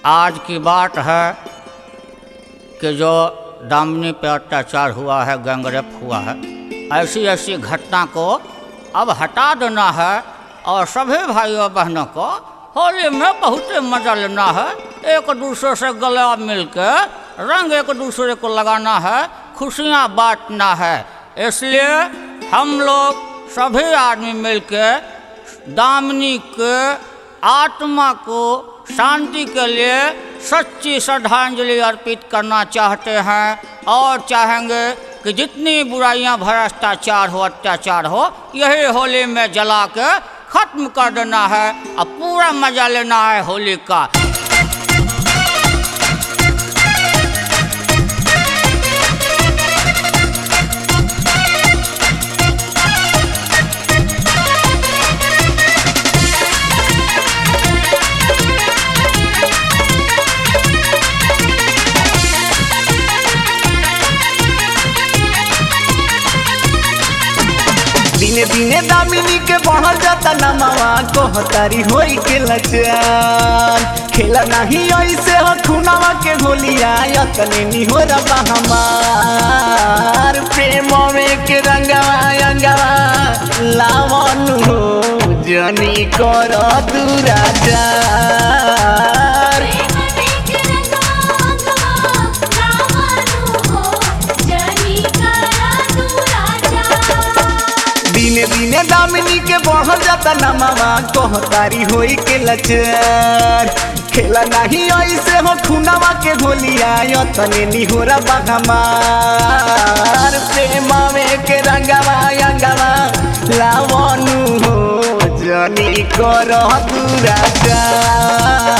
आज की बात है कि जो दामिनी पे अत्याचार हुआ है, गैंगरेप हुआ है, ऐसी ऐसी घटना को अब हटा देना है और सभी भाइयों बहनों को होली में बहुत मजा लेना है। एक दूसरे से गला मिल के रंग एक दूसरे को लगाना है, खुशियाँ बांटना है। इसलिए हम लोग सभी आदमी मिल के दामिनी के आत्मा को शांति के लिए सच्ची श्रद्धांजलि अर्पित करना चाहते हैं और चाहेंगे कि जितनी बुराइयां, भ्रष्टाचार हो, अत्याचार हो, यही होली में जला के खत्म कर देना है और पूरा मजा लेना है होली का। दिने दिने दामिनी के बढ़ल जाता नमावा कहतारी होई के लचान खेला नहीं ऐसे हो खुनावा के होलिया यतने नहीं हो रबा हमार प्रेम में के रंगवा अंगवा लावन हो जनी कर दुराचार। दिने दिने दामिनी के बढ़ल जाता नमावा कहतारी होई के लचार खेला नहीं ऐसे हो खुनावा के होलिया यतने नहीं हो रबा हमार प्रेम में के रंगवा अंगवा लावनु हो जनी कर दुराचार।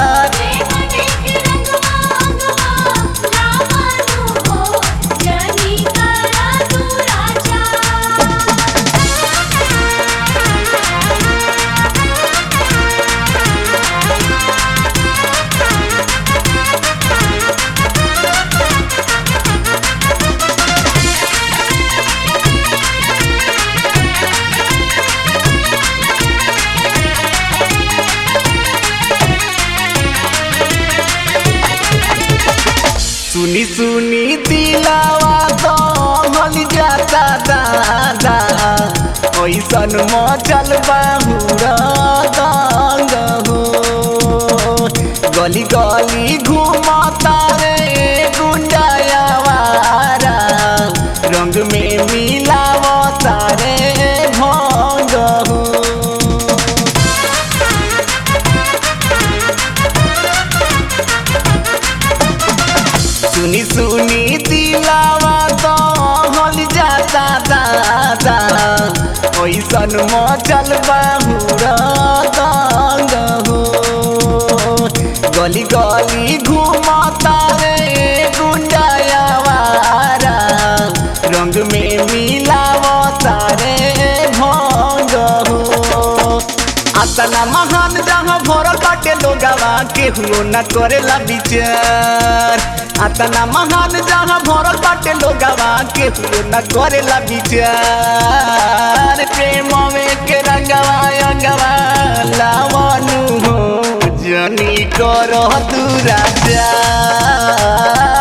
सुनी सुनी दिलावा तो हल जाता दादा ऐसन मचल बाहुरा दंग हो गली गली घूमता रे गुंडायावारा रंग में मिलावता रे भंग हो। सुनी सुनी दिलावा तो हल जाता दादा ऐसन मचल बाहुरा दंग हो गली गली घूमता रे गुंडायावारा रंग में मिलावता रे भंग हो। आतना महान जहाँ भरल बाटे लोगवा केहू न करेला विचार आतना महान जहाँ भरल बाटे लोगवा केहू न करेला विचार प्रेम में के रंगवा अंगवा लावनु हो जनी कर दुराचार।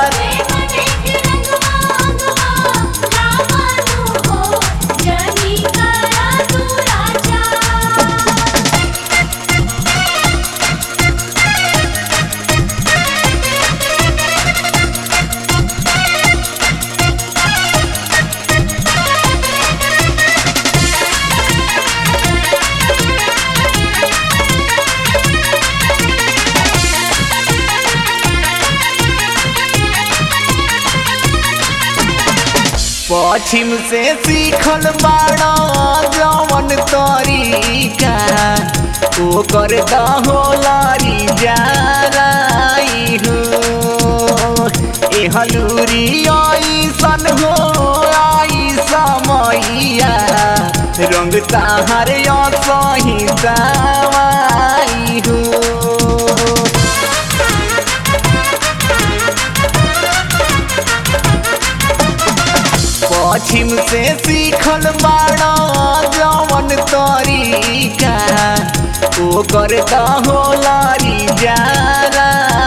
पश्चिम से सीखल बाड़ा जवन तरीका ओकर होलारी जाराई हो ए हलूरी ऐसन हो आई समैया रंग ताहार सही दवाई हो। पश्चिम से सीखल बाड़ा जवन तरीका ओकर होलारी जारा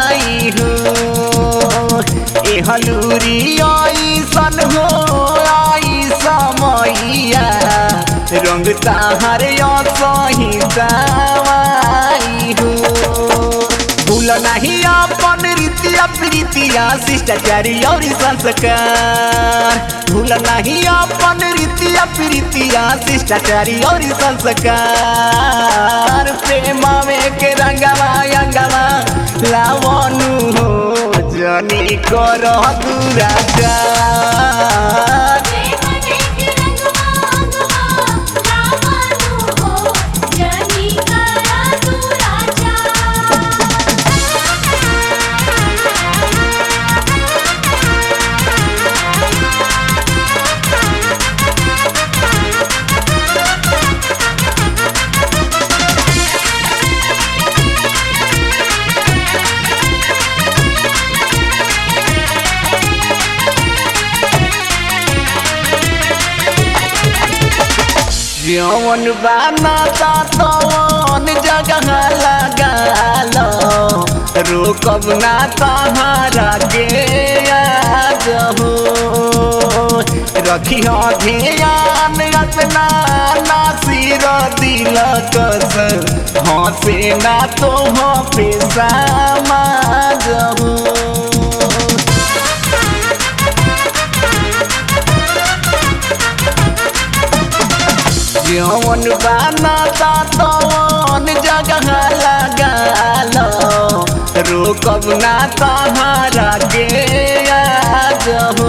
ताहर सही दवाई हो। भूल नहीं अपन रीतिया प्रीतिया शिष्टाचारी और संस्कार। भूल नहीं अपन रीतिया प्रीतिया शिष्टाचारी और संस्कार। प्रेम में के रंगवा अंगवा लावनु हो जनी कर दुराचार। जौन बनाता तौन जगह लगालो रोकब ना तहारा के आज हो। रखी ध्यान अपना नासिर दिल कस हंसे ना तो पे समाज हो। जौन बनाता तौन जगह लगालो रोकब ना तहारा के आज हो।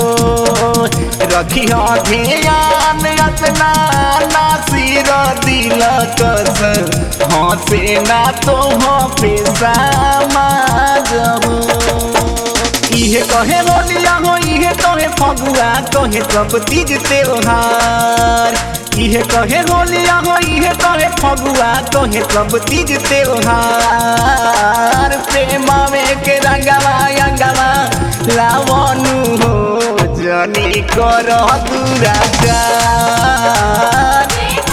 रखी ध्यान अपना नासिर दिल कस हंसे ना तो पे समाज हो। इहे कहे होलिया हो इहे कहे फगुआ कहे सब तीज त्योहार। इहे कहे होलिया हो इहे कहे फगुआ कहे सब तीज त्योहार। प्रेम में के रंगवा अंगवा लावनु हो जनी कर दुराचार।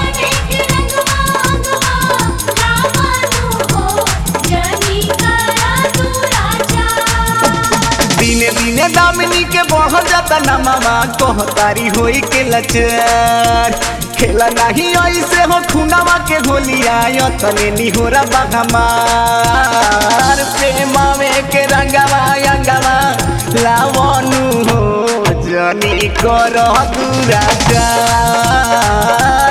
दिने दिने दामिनी के बढ़ जाता नमामा कहतारी होई के लचार। खेला नहीं ऐसे हो खुनावा के होलिया तने निहोरा बगमार। प्रेम में के रंगवा अंगवा लावनु हो जनी कर दुराचार।